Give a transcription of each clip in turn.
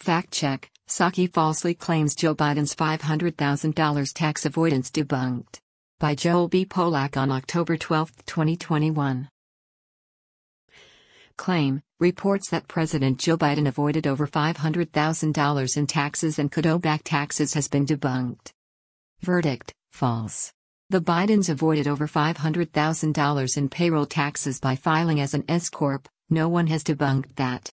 Fact check: Psaki falsely claims Joe Biden's $500,000 tax avoidance debunked. By Joel B. Polak on October 12, 2021. Claim: reports that President Joe Biden avoided over $500,000 in taxes and could owe back taxes has been debunked. Verdict: false. The Bidens avoided over $500,000 in payroll taxes by filing as an S-corp. No one has debunked that.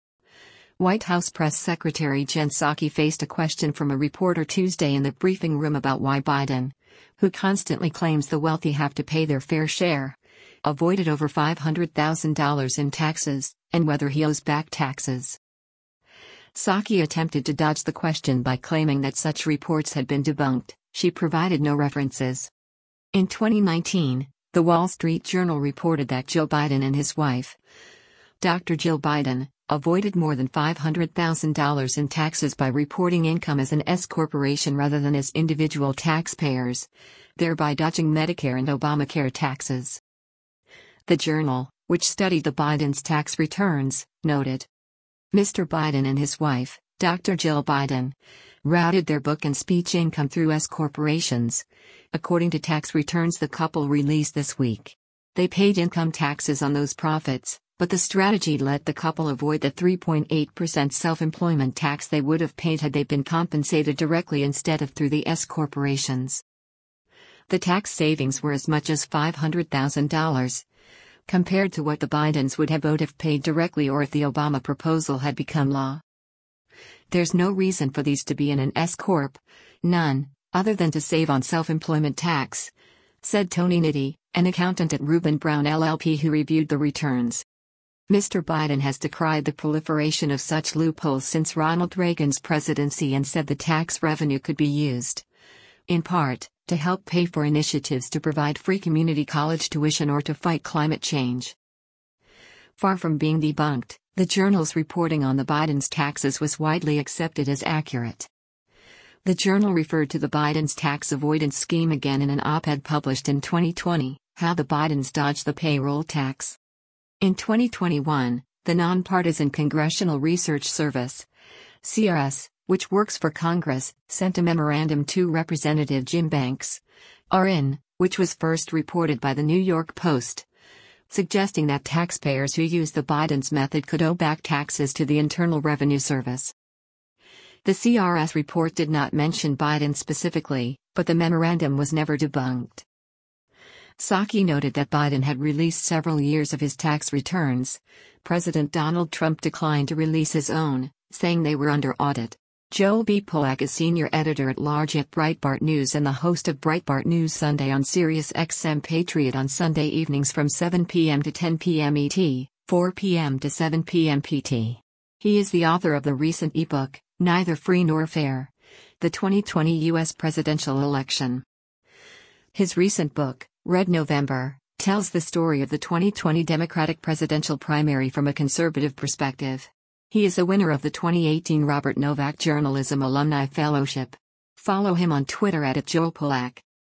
White House Press Secretary Jen Psaki faced a question from a reporter Tuesday in the briefing room about why Biden, who constantly claims the wealthy have to pay their fair share, avoided over $500,000 in taxes, and whether he owes back taxes. Psaki attempted to dodge the question by claiming that such reports had been debunked. She provided no references. In 2019, The Wall Street Journal reported that Joe Biden and his wife, Dr. Jill Biden, avoided more than $500,000 in taxes by reporting income as an S-corporation rather than as individual taxpayers, thereby dodging Medicare and Obamacare taxes. The Journal, which studied the Bidens' tax returns, noted, Mr. Biden and his wife, Dr. Jill Biden, routed their book and speech income through S-corporations, according to tax returns the couple released this week. They paid income taxes on those profits, but the strategy let the couple avoid the 3.8% self-employment tax they would have paid had they been compensated directly instead of through the S-corporations. The tax savings were as much as $500,000, compared to what the Bidens would have owed if paid directly or if the Obama proposal had become law. There's no reason for these to be in an S-corp, none, other than to save on self-employment tax, said Tony Nitti, an accountant at Rubin Brown LLP who reviewed the returns. Mr. Biden has decried the proliferation of such loopholes since Ronald Reagan's presidency and said the tax revenue could be used, in part, to help pay for initiatives to provide free community college tuition or to fight climate change. Far from being debunked, the Journal's reporting on the Bidens' taxes was widely accepted as accurate. The Journal referred to the Bidens' tax avoidance scheme again in an op-ed published in 2020, How the Bidens Dodged the Payroll Tax. In 2021, the Nonpartisan Congressional Research Service, CRS, which works for Congress, sent a memorandum to Representative Jim Banks, RN, which was first reported by the New York Post, suggesting that taxpayers who use the Bidens method could owe back taxes to the Internal Revenue Service. The CRS report did not mention Biden specifically, but the memorandum was never debunked. Psaki noted that Biden had released several years of his tax returns. President Donald Trump declined to release his own, saying they were under audit. Joel B. Polak is senior editor-at-large at Breitbart News and the host of Breitbart News Sunday on Sirius XM Patriot on Sunday evenings from 7 p.m. to 10 p.m. ET, 4 p.m. to 7 p.m. PT. He is the author of the recent ebook, Neither Free Nor Fair: The 2020 U.S. Presidential Election. His recent book, Red November, tells the story of the 2020 Democratic presidential primary from a conservative perspective. He is a winner of the 2018 Robert Novak Journalism Alumni Fellowship. Follow him on Twitter @JoelPolak.